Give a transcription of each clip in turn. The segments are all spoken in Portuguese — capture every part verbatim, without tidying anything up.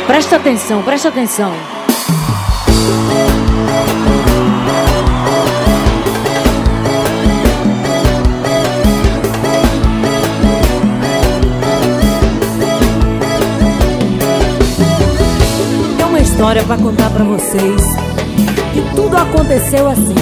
Presta atenção, presta atenção. Tem uma história pra contar pra vocês, que tudo aconteceu assim.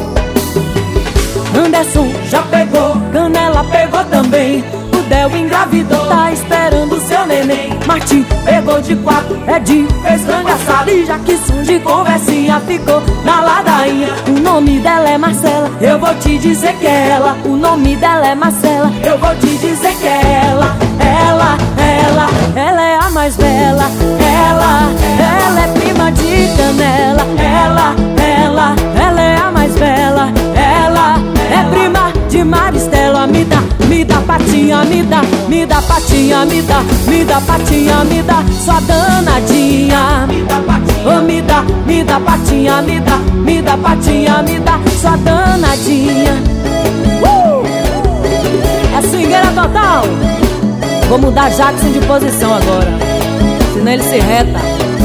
Anderson já pegou, Canela pegou também. O Del engravidou, tá esperando seu neném. Martim pegou de quatro, Edinho fez frango assado. E Jackson de conversinha ficou na ladainha. O nome dela é Marcela, eu vou te dizer que é ela. O nome dela é Marcela, eu vou te dizer que é ela. Ela, ela, ela é a mais bela. Ela, ela é prima de Canela. Ela, ela, ela é a mais bela. Ela é prima de Maristela. Me dá, me dá patinha, me dá, me dá patinha, me dá, me dá patinha, me dá, sua danadinha. Me dá patinha, oh, me dá, me dá patinha, me dá, me dá patinha, me dá, sua danadinha. Uh! É swingueira total. Vou mudar Jackson de posição agora, senão ele se reta.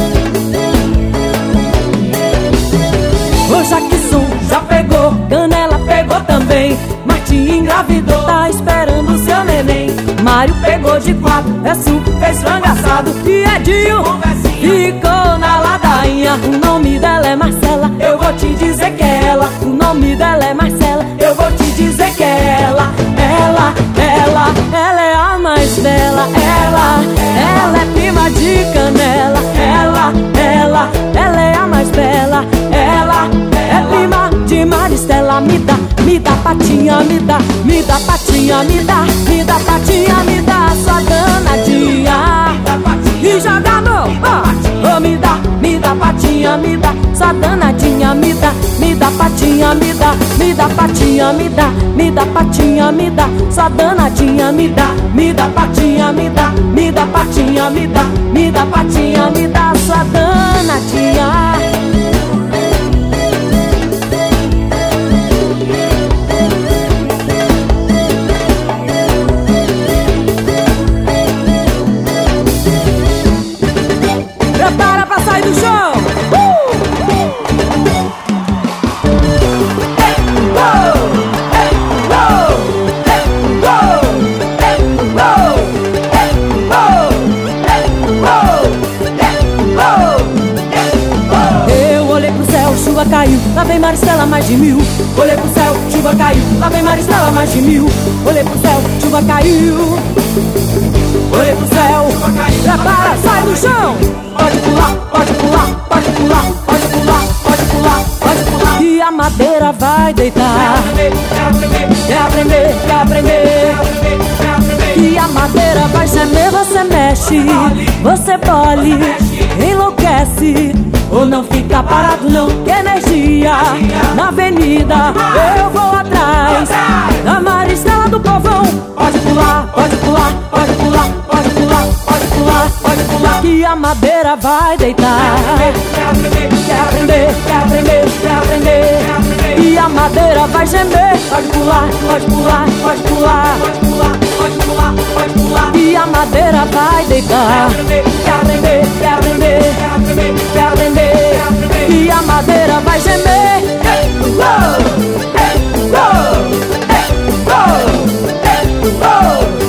O Jackson já pegou, Canela pegou também. Martim engravidou, tá esperando seu neném. Mário pegou de quatro, Essu fez frango assado. E Edinho ficou na ladainha. O nome dela é Marcela, eu vou te dizer que é ela. O nome dela é Marcela, eu vou te dizer que é ela. Ela, ela, ela é a mais bela. Ela, ela é prima de Canela. Ela, ela, ela é a mais bela. Ela é prima de Maristela. Me dá, me dá patinha, me dá, me dá patinha, me dá, me dá patinha, me dá, sua danadinha. E joga a mão, oh, oh, me dá, me dá patinha, me dá, sua danadinha, me dá, me dá patinha, me dá, me dá patinha, me dá, me dá patinha, me dá, sua danadinha, me dá, me dá patinha, me dá, me dá patinha, me dá, me dá patinha, me dá, sua danadinha. Prepara pra sair do chão. Uh! Eu olhei pro céu, chuva caiu, lá vem Maristela mais de mil. Olhei pro céu, chuva caiu, lá vem Maristela mais de mil. Olhei pro céu, chuva caiu. Olhei pro céu, prepara, sai do chão. Pode pular, pode pular, pode pular, pode pular, pode pular, pode pular. E a madeira vai deitar. Quer aprender, quer aprender, quer aprender. E a madeira vai gemer, você mexe, você bole, enlouquece. Ou não fica parado não, que energia. Na avenida eu vou atrás da Maristela do povão. Pode pular, pode pular, pode pular, pode pular, pode pular, pode pular. Que a madeira vai deitar. Quer aprender, quer aprender, quer aprender, quer aprender. E a madeira vai gemer. Pode pular, pode pular, pode pular, pode pular, pode pular, pode pular. E a madeira vai deitar. Quer aprender, quer aprender, quer aprender, quer aprender. E a madeira vai gemer. Hey, oh, hey, oh, hey, oh, hey, oh.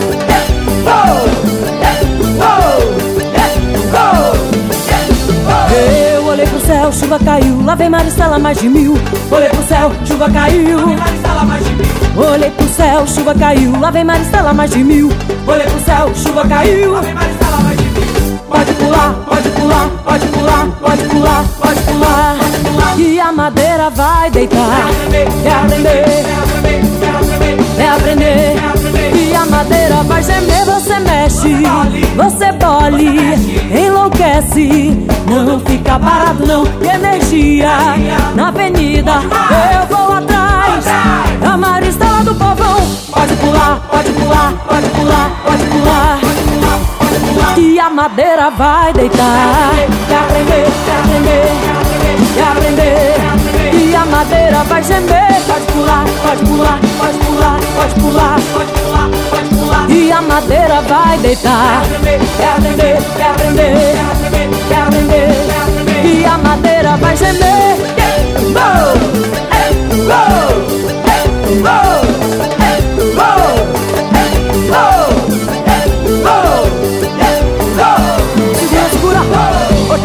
Eu olhei pro céu, chuva caiu, lá vem Maristela mais de mil. Olhei pro céu, chuva caiu. Olhei pro céu, chuva caiu, lá vem Maristela mais de mil. Olhei pro céu, chuva caiu. Pode pular, pode pular, pode pular, pode pular, pode pular. E a madeira vai deitar. Quer aprender, quer aprender. E a madeira vai gemer, você mexe, você bole, enlouquece. Não fica parado não, que energia. Na avenida eu vou atrás da Maristela do povão. Pode pular, pode pular, pode pular, pode pular. E a madeira vai deitar. Quer aprender, quer aprender, quer aprender. E a madeira vai gemer. Pode pular, pode pular, pode pular, pode pular, pode pular, pode pular. E a madeira vai deitar. Quer aprender, quer aprender, quer aprender.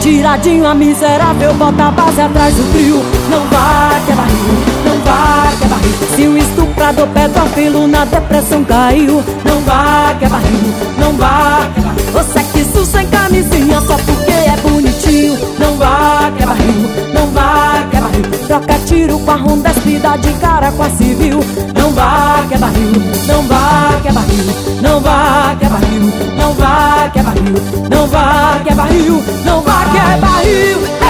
Atiradinho a miserável, bota a base atrás do trio. Não vá que é barril, não vá que é barril. Se o estuprador pedófilo na depressão caiu. Não vá que é barril, não vá que é barril. O sexo sem camisinha só porque é bonitinho. Não vá que é barril, não vá que é barril. Troca tiro com a Honda Speed de cara com a Civil. Não vá que é barril, não vá que é barril. Não vá que é barril, não vá que é barril. Não vá que é barril, não vá que é barril.